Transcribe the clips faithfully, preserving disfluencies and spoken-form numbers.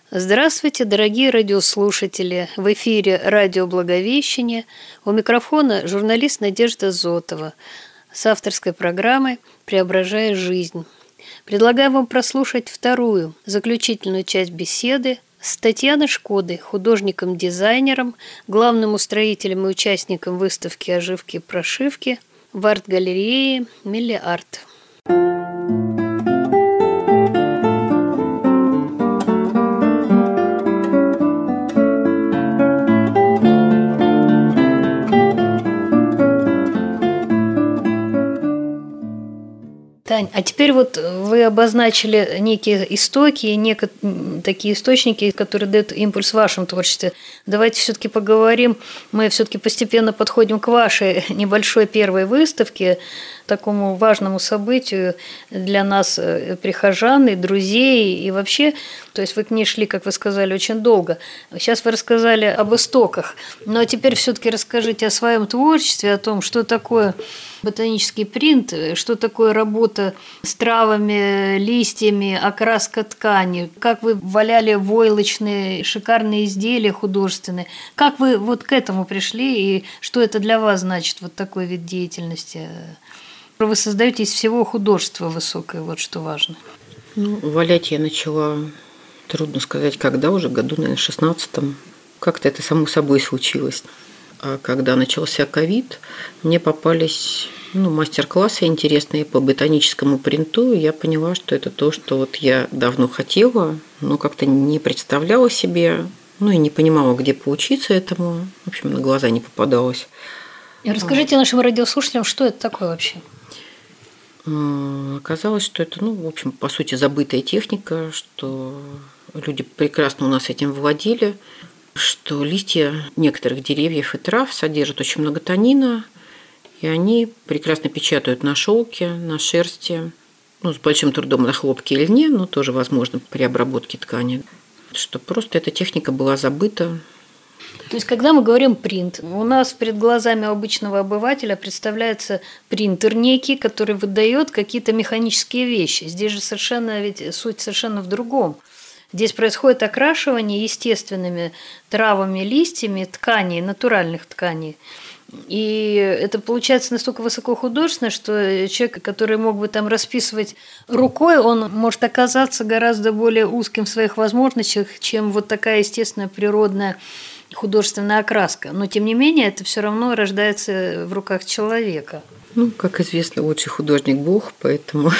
Здравствуйте, дорогие радиослушатели! В эфире радио «Благовещение». У микрофона журналист Надежда Зотова с авторской программой «Преображая жизнь». Предлагаю вам прослушать вторую, заключительную часть беседы с Татьяной Шкодой, художником-дизайнером, главным устроителем и участником выставки оживки и прошивки в арт-галерее «Миллиарт». Тань, а теперь вот вы обозначили некие истоки, некие такие источники, которые дают импульс в вашем творчестве. Давайте все-таки поговорим. Мы все-таки постепенно подходим к вашей небольшой первой выставке, такому важному событию для нас, прихожан и друзей, и вообще, то есть вы к ней шли, как вы сказали, очень долго. Сейчас вы рассказали об истоках, но теперь все-таки расскажите о своем творчестве, о том, что такое ботанический принт, что такое работа с травами, листьями, окраска ткани, как вы валяли войлочные шикарные изделия художественные, как вы вот к этому пришли и что это для вас значит, вот такой вид деятельности? Вы создаете из всего художество высокое, вот что важно. Ну, валять я начала, трудно сказать, когда, уже году, наверное, в шестнадцатом. Как-то это само собой случилось. А когда начался ковид, мне попались ну, мастер-классы интересные по ботаническому принту, и я поняла, что это то, что вот я давно хотела, но как-то не представляла себе, ну и не понимала, где поучиться этому. В общем, на глаза не попадалось. И расскажите нашим радиослушателям, что это такое вообще? Оказалось, что это, ну, в общем, по сути, забытая техника, что люди прекрасно у нас этим владели, что листья некоторых деревьев и трав содержат очень много танина, и они прекрасно печатают на шелке, на шерсти, ну, с большим трудом на хлопке и льне, но тоже возможно при обработке ткани, что просто эта техника была забыта. То есть, когда мы говорим принт, у нас перед глазами обычного обывателя представляется принтер некий, который выдает какие-то механические вещи. Здесь же совершенно, ведь суть совершенно в другом. Здесь происходит окрашивание естественными травами, листьями тканей, натуральных тканей. И это получается настолько высокохудожественно, что человек, который мог бы там расписывать рукой, он может оказаться гораздо более узким в своих возможностях, чем вот такая естественная природная художественная окраска. Но, тем не менее, это все равно рождается в руках человека. Ну, как известно, лучший художник Бог, поэтому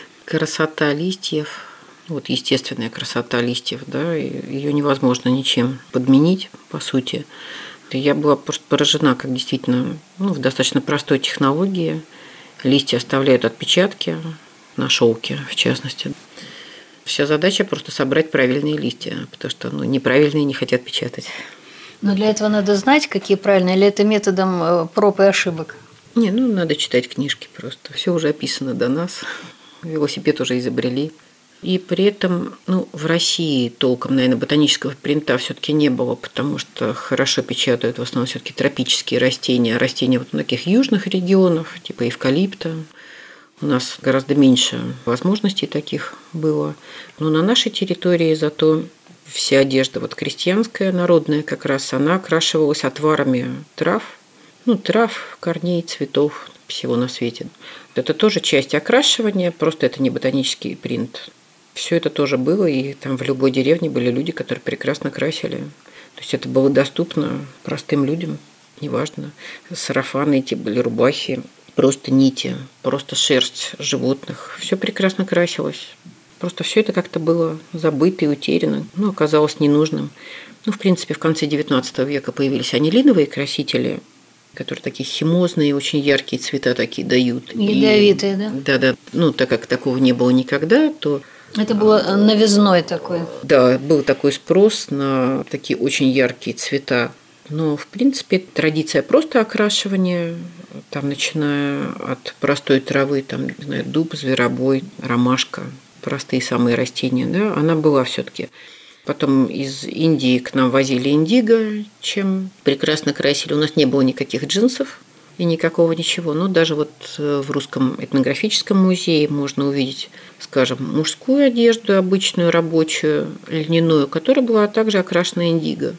красота листьев, вот естественная красота листьев, да, ее невозможно ничем подменить, по сути. Я была просто поражена, как действительно, ну, в достаточно простой технологии листья оставляют отпечатки на шелке, в частности. Вся задача просто собрать правильные листья, потому что ну, неправильные не хотят печатать. Но для этого надо знать, какие правильные, или это методом проб и ошибок? Не, ну надо читать книжки просто. Все уже описано до нас. Велосипед уже изобрели. И при этом ну, в России толком, наверное, ботанического принта все-таки не было, потому что хорошо печатают в основном все-таки тропические растения, растения вот в таких южных регионах, типа эвкалипта. У нас гораздо меньше возможностей таких было. Но на нашей территории зато вся одежда вот крестьянская, народная как раз, она окрашивалась отварами трав, ну, трав, корней, цветов, всего на свете. Это тоже часть окрашивания, просто это не ботанический принт. Все это тоже было, и там в любой деревне были люди, которые прекрасно красили. То есть это было доступно простым людям, неважно. Сарафаны эти были, рубахи, просто нити, просто шерсть животных. Все прекрасно красилось. Просто все это как-то было забыто и утеряно, ну, оказалось ненужным. Ну, в принципе, в конце девятнадцатого века появились анилиновые красители, которые такие химозные, очень яркие цвета такие дают. Ядовитые, и, да? Да-да. Ну, так как такого не было никогда, то... Это было новизной такой. Да, был такой спрос на такие очень яркие цвета. Но, в принципе, традиция просто окрашивания, там, начиная от простой травы, там, не знаю, дуб, зверобой, ромашка, простые самые растения, да, она была все-таки. Потом из Индии к нам возили индиго, чем прекрасно красили. У нас не было никаких джинсов. и никакого ничего. Но даже вот в Русском этнографическом музее можно увидеть, скажем, мужскую одежду, обычную рабочую, льняную, которая была также окрашена индиго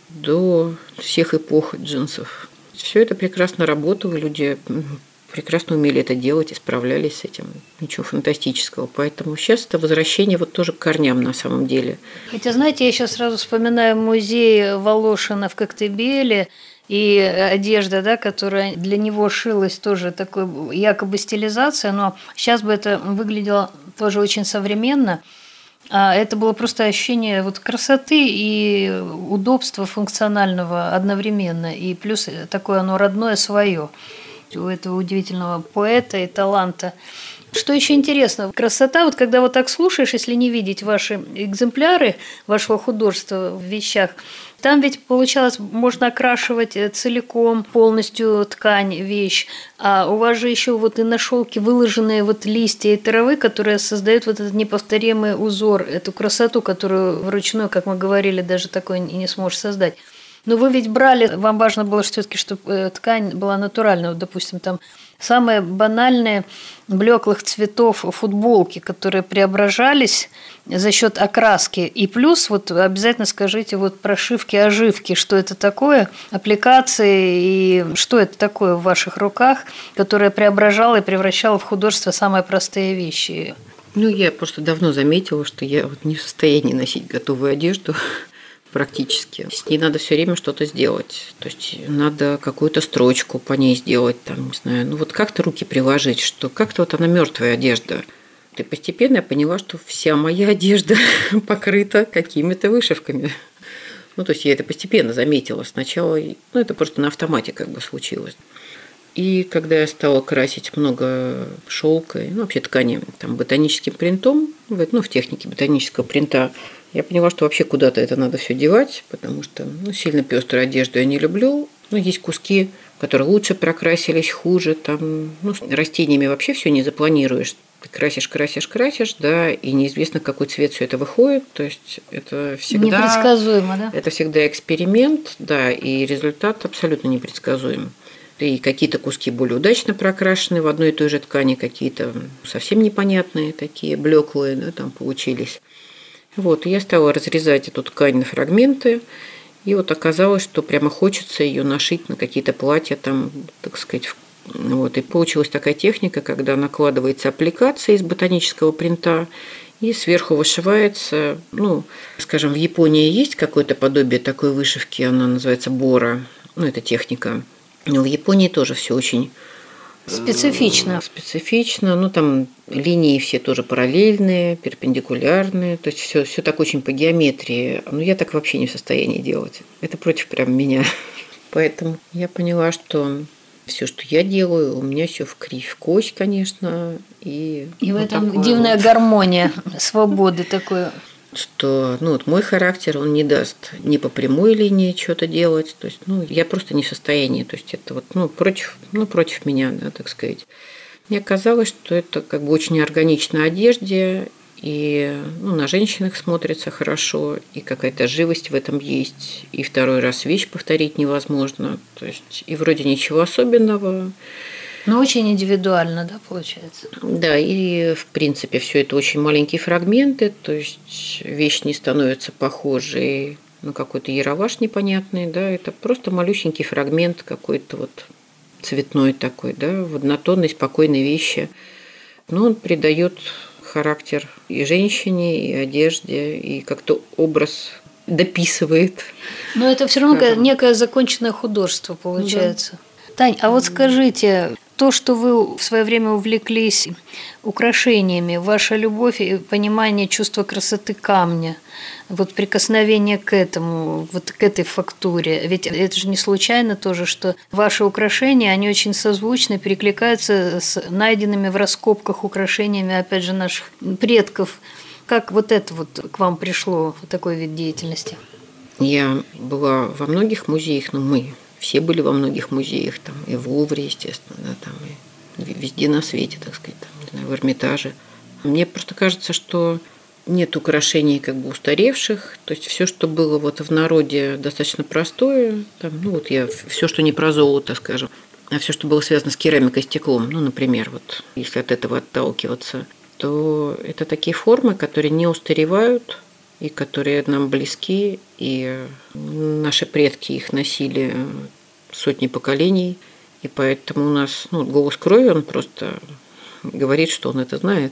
до всех эпох джинсов. Все это прекрасно работало, люди прекрасно умели это делать и справлялись с этим. Ничего фантастического. Поэтому сейчас это возвращение вот тоже к корням на самом деле. Хотя, знаете, я сейчас сразу вспоминаю музей Волошина в Коктебеле, и одежда, да, которая для него шилась, тоже такой якобы стилизация, но сейчас бы это выглядело тоже очень современно. А это было просто ощущение вот красоты и удобства функционального одновременно, и плюс такое оно родное свое у этого удивительного поэта и таланта. Что еще интересно, красота, вот когда вот так слушаешь, если не видеть ваши экземпляры вашего художества в вещах, там ведь получалось, можно окрашивать целиком, полностью ткань, вещь, а у вас же еще вот и на шелке выложенные вот листья и травы, которые создают вот этот неповторимый узор, эту красоту, которую вручную, как мы говорили, даже такой и не сможешь создать. Но вы ведь брали, вам важно было все-таки, чтобы ткань была натуральная. Вот, допустим, там самые банальные блеклых цветов футболки, которые преображались за счет окраски. И плюс вот обязательно скажите вот прошивки, оживки, что это такое, аппликации и что это такое в ваших руках, которое преображало и превращало в художество самые простые вещи. Ну, я просто давно заметила, что я вот не в состоянии носить готовую одежду. Практически. С ней надо все время что-то сделать. То есть надо какую-то строчку по ней сделать, там, не знаю, ну вот как-то руки приложить, что как-то вот она мертвая одежда. И постепенно я поняла, что вся моя одежда покрыта какими-то вышивками. Ну, то есть я это постепенно заметила. Сначала, ну, это просто на автомате как бы случилось. И когда я стала красить много шелка, ну, вообще ткани, там, ботаническим принтом, ну, в технике ботанического принта, я поняла, что вообще куда-то это надо все девать, потому что ну, сильно пеструю одежду я не люблю. Ну, есть куски, которые лучше прокрасились, хуже. Там, ну, с растениями вообще все не запланируешь. Ты красишь, красишь, красишь, да, и неизвестно, какой цвет все это выходит. То есть это всегда... Непредсказуемо, да? Это всегда эксперимент, да, и результат абсолютно непредсказуем. И какие-то куски более удачно прокрашены в одной и той же ткани, какие-то совсем непонятные, такие блеклые, да, там получились. Вот, и я стала разрезать эту ткань на фрагменты, и вот оказалось, что прямо хочется ее нашить на какие-то платья, там, так сказать. Вот, и получилась такая техника, когда накладывается аппликация из ботанического принта, и сверху вышивается, ну, скажем, в Японии есть какое-то подобие такой вышивки, она называется бора, ну, это техника. Но в Японии тоже все очень... Специфично. Специфично. Ну, там линии все тоже параллельные, перпендикулярные. То есть все, все так очень по геометрии. Но я так вообще не в состоянии делать. Это против прям меня. Поэтому я поняла, что все, что я делаю, у меня все в кривь, в кость, конечно. И, и вот в этом дивная вот гармония, свободы такой. Что, ну, вот мой характер, он не даст ни по прямой линии что-то делать. То есть, ну, я просто не в состоянии. То есть, это вот, ну, против, ну, против меня, да, так сказать. Мне казалось, что это как бы очень органичная одежде, и ну, на женщинах смотрится хорошо, и какая-то живость в этом есть, и второй раз вещь повторить невозможно. То есть, и вроде ничего особенного. Но очень индивидуально, да, получается? Да, и в принципе все это очень маленькие фрагменты, то есть вещь не становится похожей на какой-то яроваш непонятный, да, это просто малюсенький фрагмент какой-то вот цветной такой, да, в однотонной, спокойной вещи. Но он придает характер и женщине, и одежде, и как-то образ дописывает. Но это все равно некое законченное художество получается. Да. Тань, а вот скажите, то, что вы в свое время увлеклись украшениями, ваша любовь и понимание чувства красоты камня, вот прикосновение к этому, вот к этой фактуре, ведь это же не случайно тоже, что ваши украшения, они очень созвучны, перекликаются с найденными в раскопках украшениями, опять же, наших предков. Как вот это вот к вам пришло, такой вид деятельности? Я была во многих музеях, но мы... Все были во многих музеях, там, и в Лувре, естественно, да, там, и везде на свете, так сказать, там, не знаю, в Эрмитаже. Мне просто кажется, что нет украшений как бы устаревших, то есть все, что было вот в народе достаточно простое, там, ну вот я все, что не про золото, скажем, А все, что было связано с керамикой, стеклом, ну, например, вот если от этого отталкиваться, то это такие формы, которые не устаревают и которые нам близки, и наши предки их носили сотни поколений, и поэтому у нас, ну, голос крови, он просто говорит, что он это знает.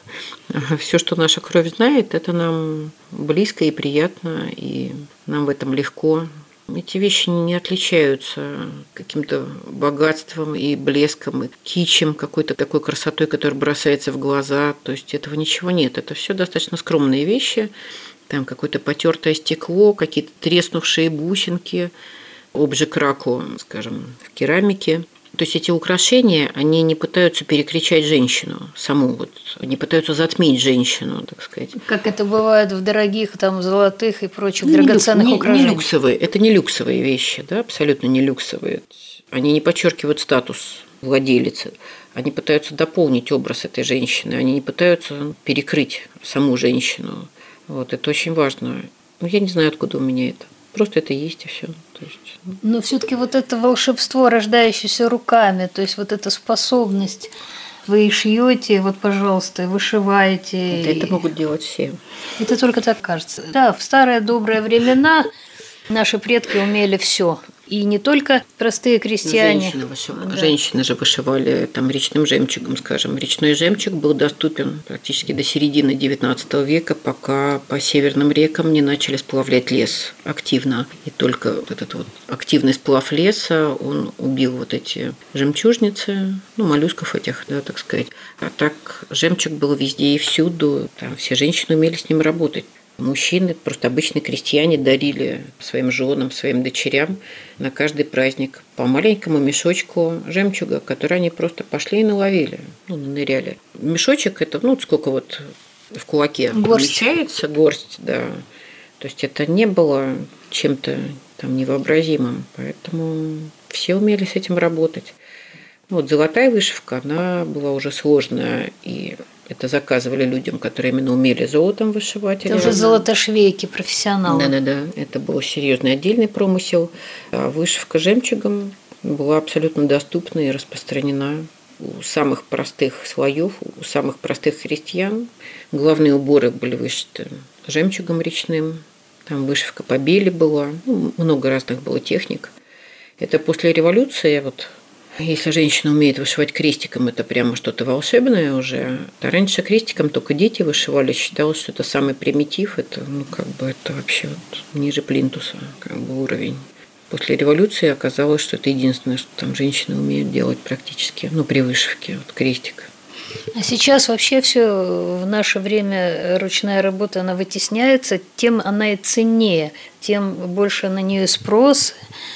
Все, что наша кровь знает, это нам близко и приятно, и нам в этом легко. Эти вещи не отличаются каким-то богатством и блеском, и кичем, какой-то такой красотой, которая бросается в глаза. То есть этого ничего нет. Это все достаточно скромные вещи. Там какое-то потертое стекло, какие-то треснувшие бусинки, обжиг раку, скажем, в керамике. То есть эти украшения, они не пытаются перекричать женщину саму, вот, не пытаются затмить женщину, так сказать. Как это бывает в дорогих, там, золотых и прочих ну, драгоценных не, украшениях. Не люксовые, это не люксовые вещи, да, абсолютно не люксовые. Они не подчеркивают статус владелицы. Они пытаются дополнить образ этой женщины, они не пытаются перекрыть саму женщину. Вот, это очень важно. Ну, я не знаю, откуда у меня это. Просто это есть и все. То есть, ну. Но все-таки вот это волшебство, рождающееся руками, то есть вот эта способность, вы шьете, вот, пожалуйста, вышиваете. Это, это могут делать все. Это только так кажется. Да, в старые добрые времена наши предки умели все. И не только простые крестьяне. Женщины, вышивали. Да. Женщины же вышивали там речным жемчугом, скажем. Речной жемчуг был доступен практически до середины девятнадцатого века, пока по северным рекам не начали сплавлять лес активно. И только вот этот вот активный сплав леса, он убил вот эти жемчужницы, ну, моллюсков этих, да, так сказать. А так жемчуг был везде и всюду. Там все женщины умели с ним работать. Мужчины, просто обычные крестьяне, дарили своим женам, своим дочерям на каждый праздник по маленькому мешочку жемчуга, который они просто пошли и наловили, ну, ныряли. Мешочек – это, ну, сколько вот в кулаке помещается, горсть, да. То есть это не было чем-то там невообразимым, поэтому все умели с этим работать. Вот золотая вышивка, она была уже сложная, и это заказывали людям, которые именно умели золотом вышивать. Это уже золотошвейки, профессионалы. Да-да-да, это был серьезный отдельный промысел. А вышивка жемчугом была абсолютно доступна и распространена у самых простых слоев, у самых простых крестьян. Главные уборы были вышиты жемчугом речным, там вышивка по бели была, ну, много разных было техник. Это после революции, вот, если женщина умеет вышивать крестиком, это прямо что-то волшебное уже. А раньше крестиком только дети вышивали, считалось, что это самый примитив, это, ну, как бы, это вообще вот ниже плинтуса, как бы, уровень. После революции оказалось, что это единственное, что там женщины умеют делать практически, ну, при вышивке, вот, крестик. А сейчас вообще все в наше время ручная работа, она вытесняется, тем она и ценнее, тем больше на нее спрос.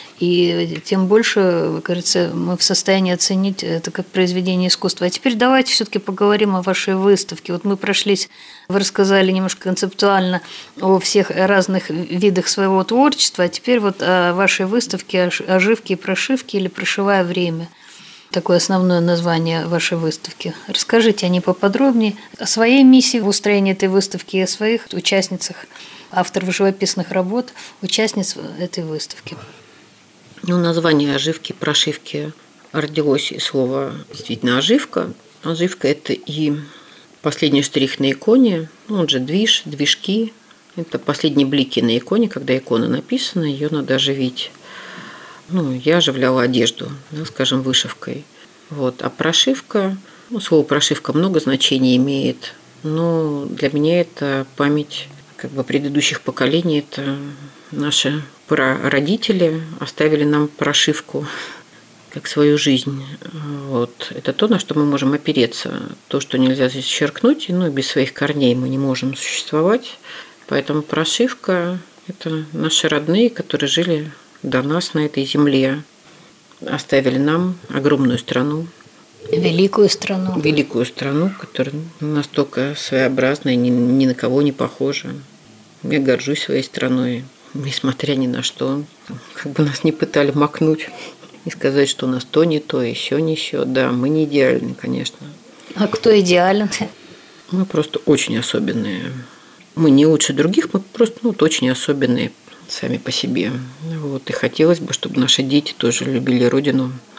И тем больше, кажется, мы в состоянии оценить это как произведение искусства. А теперь давайте все-таки поговорим о вашей выставке. Вот мы прошлись, вы рассказали немножко концептуально о всех разных видах своего творчества, а теперь вот о вашей выставке «Оживки и прошивки» или «Прошивая время». Такое основное название вашей выставки. Расскажите о ней поподробнее, о своей миссии в устроении этой выставки и о своих участницах, авторов живописных работ, участниц этой выставки. Ну, название оживки, прошивки родилось из слова действительно оживка. Оживка – это и последний штрих на иконе, ну, он же движ, движки. Это последние блики на иконе, когда икона написана, ее надо оживить. Ну, я оживляла одежду, да, скажем, вышивкой. Вот. А прошивка, ну, слово прошивка много значений имеет, но для меня это память как бы предыдущих поколений, это наши прародители оставили нам прошивку как свою жизнь. Вот. Это то, на что мы можем опереться. То, что нельзя здесь черкнуть, ну, без своих корней мы не можем существовать. Поэтому прошивка – это наши родные, которые жили до нас на этой земле, оставили нам огромную страну. Великую страну. Великую страну, которая настолько своеобразная, ни, ни на кого не похожа. Я горжусь своей страной. Несмотря ни на что, как бы нас не пытали макнуть и сказать, что у нас то не то, еще не еще. Да, мы не идеальны, конечно. А кто идеален? Мы просто очень особенные. Мы не лучше других, мы просто, ну, очень особенные сами по себе. Вот. И хотелось бы, чтобы наши дети тоже любили Родину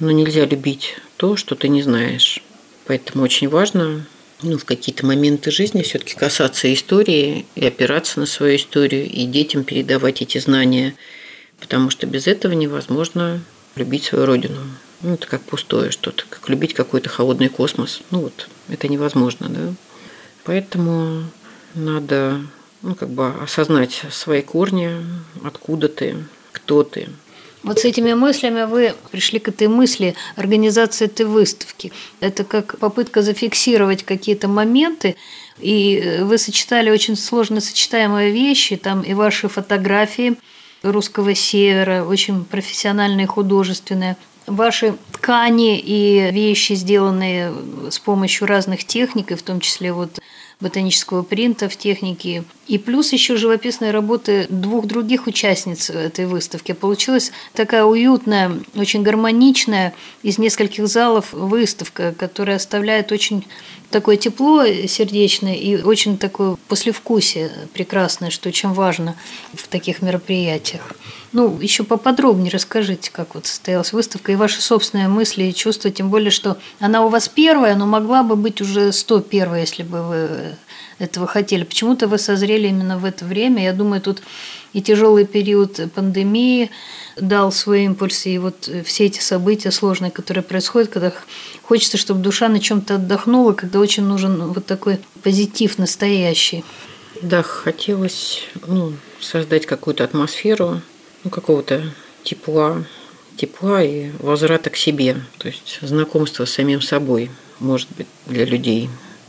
но нельзя любить то, что ты не знаешь. Поэтому очень важно ну, в какие-то моменты жизни все-таки касаться истории и опираться на свою историю, и детям передавать эти знания, потому что без этого невозможно любить свою родину. Ну, это как пустое что-то, как любить какой-то холодный космос. Ну вот, это невозможно, да. Поэтому надо ну, как бы осознать свои корни, откуда ты, кто ты. Вот с этими мыслями вы пришли к этой мысли организации этой выставки. Это как попытка зафиксировать какие-то моменты, и вы сочетали очень сложно сочетаемые вещи, там и ваши фотографии русского севера, очень профессиональные, художественные, ваши ткани и вещи, сделанные с помощью разных техник, и в том числе вот ботанического принта в технике. И плюс еще живописные работы двух других участниц этой выставки. Получилась такая уютная, очень гармоничная из нескольких залов выставка, которая оставляет очень такое тепло сердечное и очень такое послевкусие прекрасное, что очень важно в таких мероприятиях. Ну, еще поподробнее расскажите, как вот состоялась выставка и ваши собственные мысли и чувства, тем более, что она у вас первая, но могла бы быть уже сто первая, если бы вы этого хотели. Почему-то вы созрели именно в это время. Я думаю, тут и тяжелый период пандемии дал свой импульс, и вот все эти события сложные, которые происходят, когда хочется, чтобы душа на чем-то отдохнула, когда очень нужен вот такой позитив настоящий. Да, хотелось ну, создать какую-то атмосферу, ну, какого-то тепла, тепла и возврата к себе, то есть знакомство с самим собой, может быть, для людей.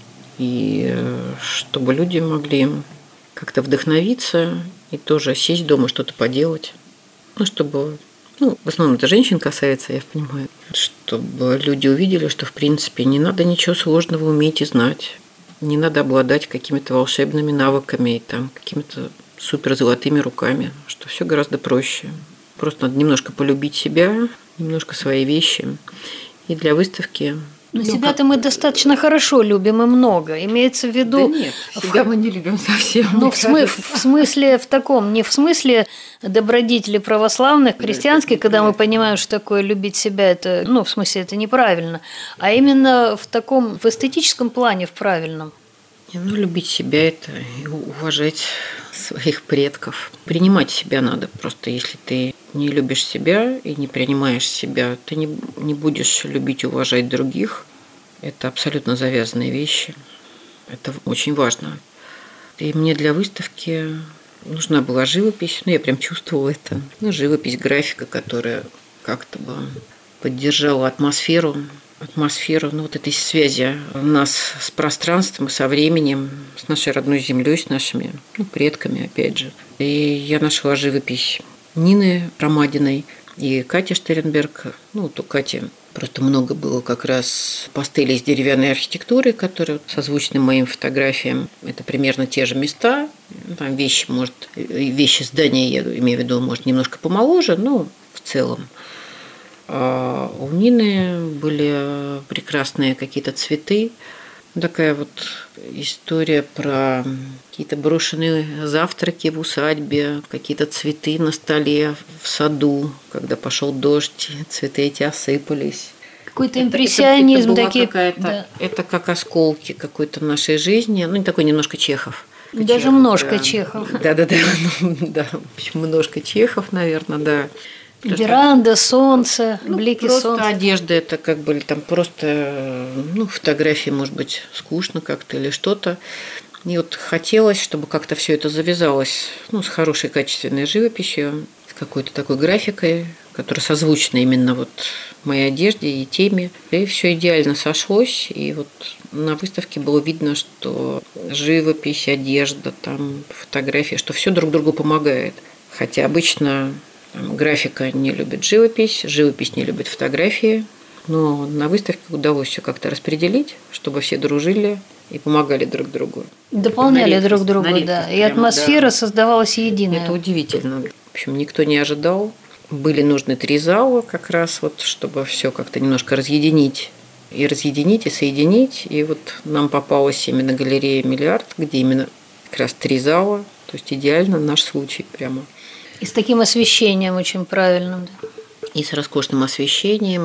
И чтобы люди могли как-то вдохновиться и тоже сесть дома, что-то поделать. Ну, чтобы, ну, в основном это женщин касается, я понимаю, чтобы люди увидели, что, в принципе, не надо ничего сложного уметь и знать. Не надо обладать какими-то волшебными навыками и там, какими-то суперзолотыми руками, что все гораздо проще. Просто надо немножко полюбить себя, немножко свои вещи. И для выставки... Но ну, себя-то как... мы достаточно хорошо любим и много. Имеется в виду... Да нет, себя мы не любим совсем. Ну, в, смы... в смысле в таком, не в смысле добродетели православных, христианских, когда мы понимаем, что такое любить себя, это, ну, в смысле, это неправильно, а именно в таком, в эстетическом плане, в правильном. Ну, любить себя – это уважать своих предков. Принимать себя надо. Просто если ты не любишь себя и не принимаешь себя, ты не, не будешь любить и уважать других. Это абсолютно завязанные вещи. Это очень важно. И мне для выставки нужна была живопись. Ну, я прям чувствовала это. Ну, живопись, графика, которая как-то бы поддержала атмосферу. атмосферу, ну, вот этой связи нас с пространством, со временем, с нашей родной землей, с нашими ну, предками, опять же. И я нашла живопись Нины Ромадиной и Кати Штернберг. Ну, вот у Кати просто много было как раз пастелей из деревянной архитектуры, которые созвучны моим фотографиям. Это примерно те же места. Там вещи, может, вещи здания, я имею в виду, может, немножко помоложе, но в целом. А у Нины были прекрасные какие-то цветы. Такая вот история про какие-то брошенные завтраки в усадьбе, какие-то цветы на столе в саду, когда пошел дождь, цветы эти осыпались. Какой-то импрессионизм. Это, это, такие, это, да. это как осколки какой-то нашей жизни, ну, такой немножко Чехов. Даже Чехов, немножко да. Чехов. Да-да-да, ну, да, немножко Чехов, наверное, да. Веранда, солнце, ну, блики просто солнца. Одежда, это как бы там просто, ну, фотографии, может быть, скучно как-то или что-то. И вот хотелось, чтобы как-то все это завязалось, ну, с хорошей качественной живописью, с какой-то такой графикой, которая созвучна именно вот моей одежде и теме. И все идеально сошлось. И вот на выставке было видно, что живопись, одежда, там, фотография, что все друг другу помогает. Хотя обычно графика не любит живопись, живопись не любит фотографии, но на выставке удалось все как-то распределить, чтобы все дружили и помогали друг другу. Дополняли друг друга, да. И атмосфера да. создавалась единая. Это удивительно. В общем, никто не ожидал. Были нужны три зала как раз, вот, чтобы все как-то немножко разъединить. И разъединить, и соединить. И вот нам попалась именно галерея «Миллиард», где именно как раз три зала. То есть идеально наш случай прямо. И с таким освещением очень правильным. И с роскошным освещением.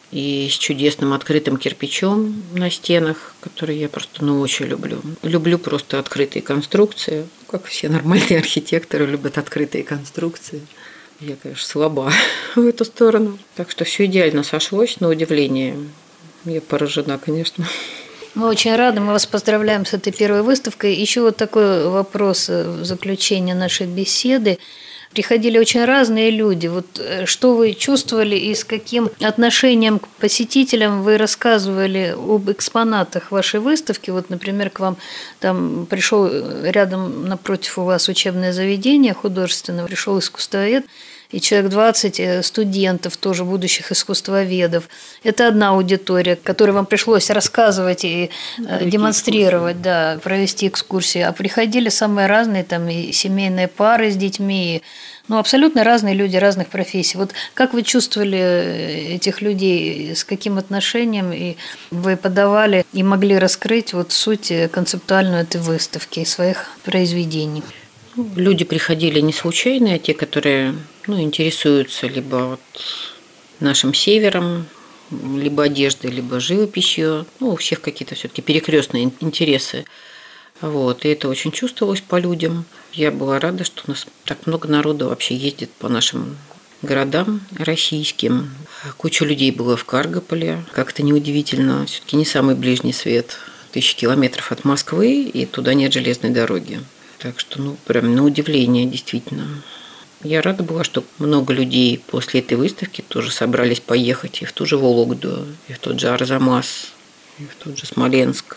и с чудесным открытым кирпичом на стенах, который я просто ну, очень люблю. Люблю просто открытые конструкции, как все нормальные архитекторы любят открытые конструкции. Я, конечно, слаба в эту сторону. Так что все идеально сошлось, на удивление. Я поражена, конечно. Мы очень рады, мы вас поздравляем с этой первой выставкой. Еще вот такой вопрос в заключение нашей беседы. Приходили очень разные люди. Вот что вы чувствовали и с каким отношением к посетителям вы рассказывали об экспонатах вашей выставки? Вот, например, к вам там пришел рядом напротив у вас учебное заведение художественное, пришел искусствовед, и человек двадцать студентов, тоже будущих искусствоведов. Это одна аудитория, которой вам пришлось рассказывать и провести демонстрировать, экскурсии. Да, провести экскурсии. А приходили самые разные, там и семейные пары с детьми, и, ну, абсолютно разные люди разных профессий. Вот как вы чувствовали этих людей, с каким отношением и вы подавали и могли раскрыть вот суть концептуальную этой выставки и своих произведений? Люди приходили не случайно, а те, которые ну, интересуются либо вот нашим севером, либо одеждой, либо живописью. Ну, у всех какие-то все-таки перекрестные интересы. Вот. И это очень чувствовалось по людям. Я была рада, что у нас так много народу вообще ездит по нашим городам российским. Куча людей было в Каргополе. Как-то неудивительно. Все-таки не самый ближний свет. Тысячи километров от Москвы, и туда нет железной дороги. Так что, ну, прям на удивление, действительно. Я рада была, что много людей после этой выставки тоже собрались поехать и в ту же Вологду, и в тот же Арзамас, и в тот же Смоленск,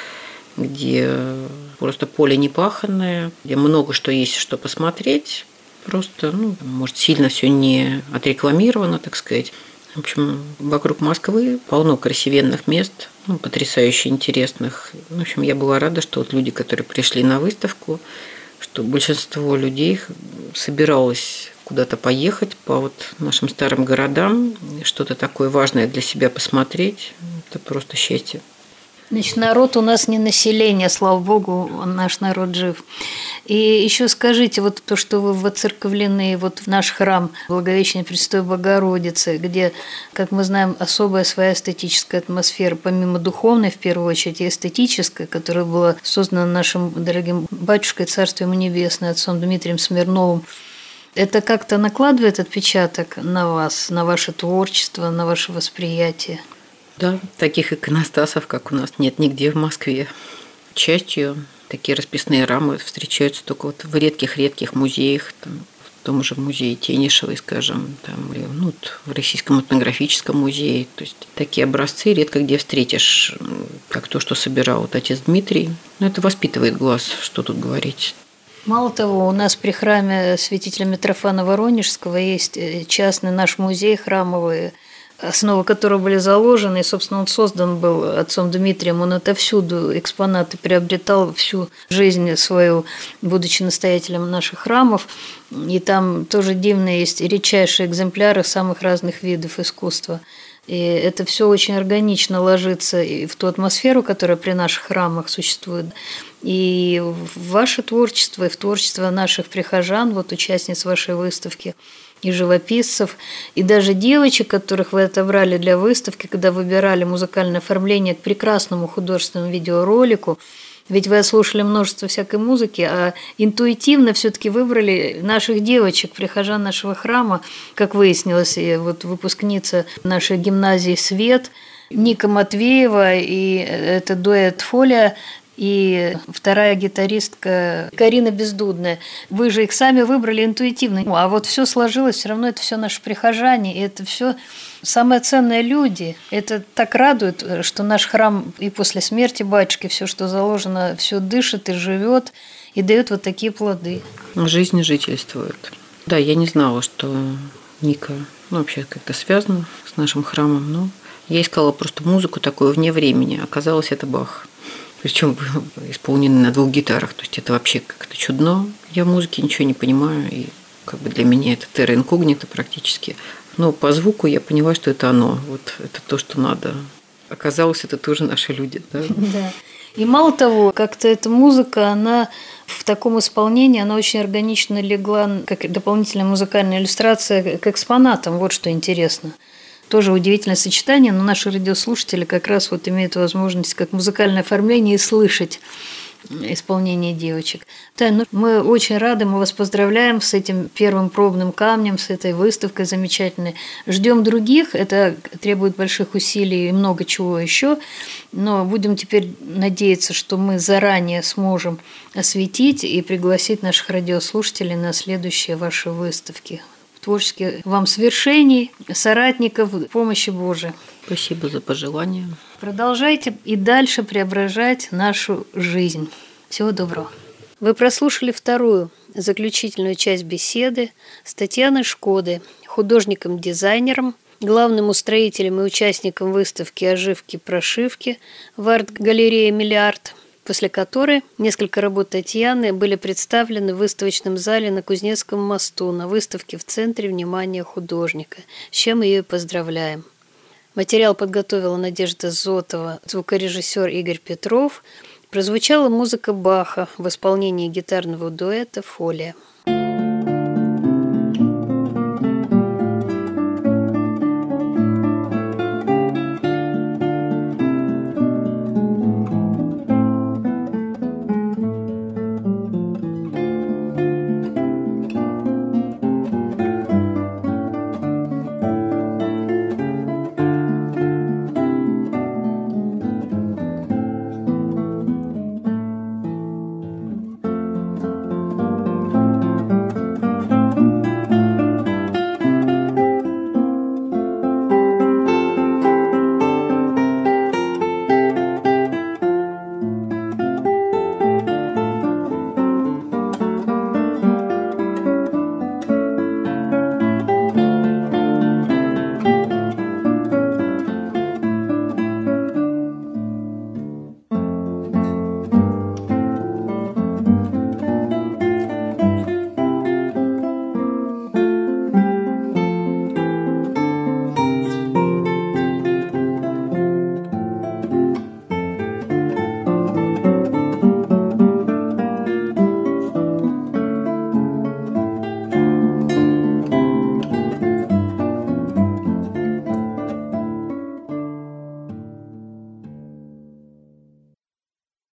где просто поле непаханное, где много что есть, что посмотреть. Просто, ну, может, сильно все не отрекламировано, так сказать. В общем, вокруг Москвы полно красивенных мест, ну, потрясающе интересных. В общем, я была рада, что вот люди, которые пришли на выставку, что большинство людей собиралось куда-то поехать по вот нашим старым городам, что-то такое важное для себя посмотреть. Это просто счастье. Значит, народ у нас не население, слава богу, наш народ жив. И еще скажите, вот то, что вы воцерковлены вот в наш храм Благовещения Пресвятой Богородицы, где, как мы знаем, особая своя эстетическая атмосфера, помимо духовной, в первую очередь, и эстетической, которая была создана нашим дорогим батюшкой, Царство ему небесное, отцом Дмитрием Смирновым, это как-то накладывает отпечаток на вас, на ваше творчество, на ваше восприятие? Да, таких иконостасов, как у нас, нет нигде в Москве. К счастью, такие расписные рамы встречаются только вот в редких-редких музеях, там, в том же музее Тенишевой, скажем, там, или ну, в Российском этнографическом музее. То есть такие образцы редко где встретишь, как то, что собирал вот отец Дмитрий. Но это воспитывает глаз, что тут говорить. Мало того, у нас при храме святителя Митрофана Воронежского есть частный наш музей храмовый, основы которого были заложены, и, собственно, он создан был отцом Дмитрием, он отовсюду экспонаты приобретал всю жизнь свою, будучи настоятелем наших храмов, и там тоже дивные есть редчайшие экземпляры самых разных видов искусства. И это все очень органично ложится и в ту атмосферу, которая при наших храмах существует, и в ваше творчество, и в творчество наших прихожан, вот участниц вашей выставки, и живописцев, и даже девочек, которых вы отобрали для выставки, когда выбирали музыкальное оформление к прекрасному художественному видеоролику. Ведь вы отслушали множество всякой музыки, а интуитивно все-таки выбрали наших девочек, прихожан нашего храма, как выяснилось, и вот выпускница нашей гимназии «Свет», Ника Матвеева, и это дуэт «Фолия», и вторая гитаристка Карина Бездудная. Вы же их сами выбрали интуитивно. А вот все сложилось, все равно это все наши прихожане, и это все самые ценные люди. Это так радует, что наш храм и после смерти батюшки все, что заложено, все дышит и живет, и дает вот такие плоды. Жизнь жительствует. Да, я не знала, что Ника ну, вообще как-то связана с нашим храмом. Но я искала просто музыку такую вне времени. Оказалось, это Бах. Причем исполнены на двух гитарах. То есть это вообще как-то чудно. Я в музыке ничего не понимаю. И как бы для меня это терра инкогнита практически. Но по звуку я поняла, что это оно. Вот это то, что надо. Оказалось, это тоже наши люди. Да? Да. И мало того, как-то эта музыка, она в таком исполнении, она очень органично легла, как дополнительная музыкальная иллюстрация к экспонатам. Вот что интересно. Тоже удивительное сочетание, но наши радиослушатели как раз вот имеют возможность как музыкальное оформление слышать исполнение девочек. Тань, ну, мы очень рады, мы вас поздравляем с этим первым пробным камнем, с этой выставкой замечательной. Ждем других, это требует больших усилий и много чего еще, но будем теперь надеяться, что мы заранее сможем осветить и пригласить наших радиослушателей на следующие ваши выставки. Творческих вам свершений, соратников, помощи Божией. Спасибо за пожелания. Продолжайте и дальше преображать нашу жизнь. Всего доброго. Вы прослушали вторую, заключительную часть беседы с Татьяной Шкодой, художником-дизайнером, главным устроителем и участником выставки «Оживки-прошивки» в арт-галерее «Миллиард», после которой несколько работ Татьяны были представлены в выставочном зале на Кузнецком мосту на выставке в центре внимания художника, с чем ее и поздравляем. Материал подготовила Надежда Зотова, звукорежиссер Игорь Петров. Прозвучала музыка Баха в исполнении гитарного дуэта «Фолия».